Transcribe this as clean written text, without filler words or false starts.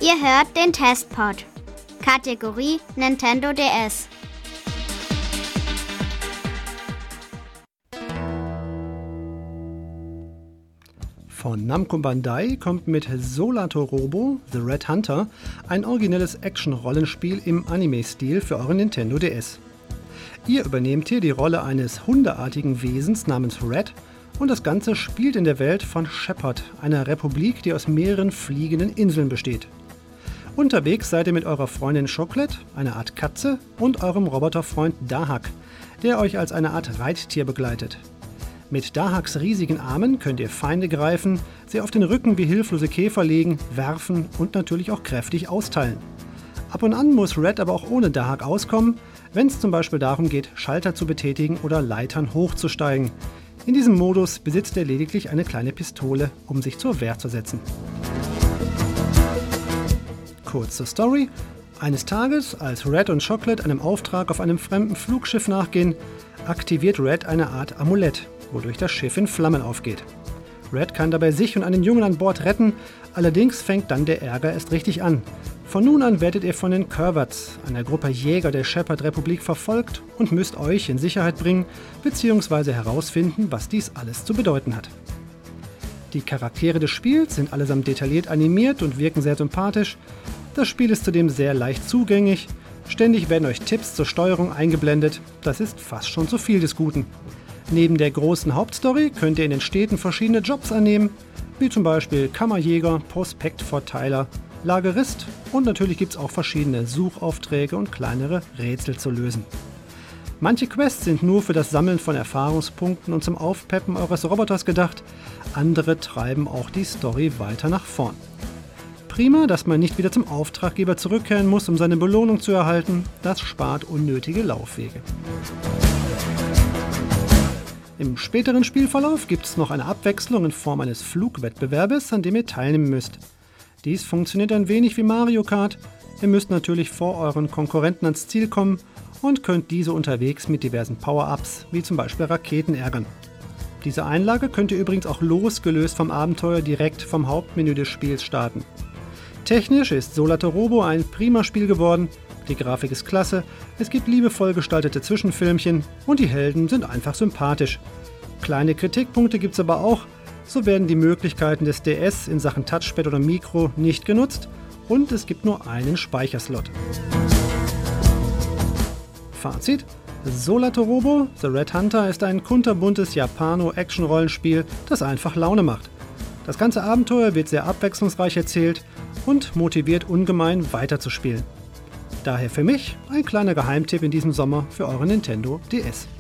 Ihr hört den Testpod. Kategorie Nintendo DS. Von Namco Bandai kommt mit Solatorobo The Red Hunter ein originelles Action-Rollenspiel im Anime-Stil für euren Nintendo DS. Ihr übernehmt hier die Rolle eines hundeartigen Wesens namens Red und das Ganze spielt in der Welt von Shepard, einer Republik, die aus mehreren fliegenden Inseln besteht. Unterwegs seid ihr mit eurer Freundin Chocolate, einer Art Katze, und eurem Roboterfreund Dahak, der euch als eine Art Reittier begleitet. Mit Dahaks riesigen Armen könnt ihr Feinde greifen, sie auf den Rücken wie hilflose Käfer legen, werfen und natürlich auch kräftig austeilen. Ab und an muss Red aber auch ohne Dahak auskommen, wenn es zum Beispiel darum geht, Schalter zu betätigen oder Leitern hochzusteigen. In diesem Modus besitzt er lediglich eine kleine Pistole, um sich zur Wehr zu setzen. Kurz zur Story. Eines Tages, als Red und Chocolate einem Auftrag auf einem fremden Flugschiff nachgehen, aktiviert Red eine Art Amulett, wodurch das Schiff in Flammen aufgeht. Red kann dabei sich und einen Jungen an Bord retten, allerdings fängt dann der Ärger erst richtig an. Von nun an werdet ihr von den Curvats, einer Gruppe Jäger der Shepard-Republik, verfolgt und müsst euch in Sicherheit bringen bzw. herausfinden, was dies alles zu bedeuten hat. Die Charaktere des Spiels sind allesamt detailliert animiert und wirken sehr sympathisch. Das Spiel ist zudem sehr leicht zugänglich. Ständig werden euch Tipps zur Steuerung eingeblendet. Das ist fast schon zu viel des Guten. Neben der großen Hauptstory könnt ihr in den Städten verschiedene Jobs annehmen, wie zum Beispiel Kammerjäger, Prospektverteiler, Lagerist und natürlich gibt es auch verschiedene Suchaufträge und kleinere Rätsel zu lösen. Manche Quests sind nur für das Sammeln von Erfahrungspunkten und zum Aufpeppen eures Roboters gedacht, andere treiben auch die Story weiter nach vorn. Prima, dass man nicht wieder zum Auftraggeber zurückkehren muss, um seine Belohnung zu erhalten, das spart unnötige Laufwege. Im späteren Spielverlauf gibt es noch eine Abwechslung in Form eines Flugwettbewerbes, an dem ihr teilnehmen müsst. Dies funktioniert ein wenig wie Mario Kart. Ihr müsst natürlich vor euren Konkurrenten ans Ziel kommen und könnt diese unterwegs mit diversen Power-Ups, wie zum Beispiel Raketen, ärgern. Diese Einlage könnt ihr übrigens auch losgelöst vom Abenteuer direkt vom Hauptmenü des Spiels starten. Technisch ist Solatorobo ein prima Spiel geworden, die Grafik ist klasse, es gibt liebevoll gestaltete Zwischenfilmchen und die Helden sind einfach sympathisch. Kleine Kritikpunkte gibt es aber auch, so werden die Möglichkeiten des DS in Sachen Touchpad oder Mikro nicht genutzt und es gibt nur einen Speicherslot. Fazit: Solatorobo The Red Hunter ist ein kunterbuntes Japano-Action-Rollenspiel, das einfach Laune macht. Das ganze Abenteuer wird sehr abwechslungsreich erzählt und motiviert ungemein weiterzuspielen. Daher für mich ein kleiner Geheimtipp in diesem Sommer für euren Nintendo DS.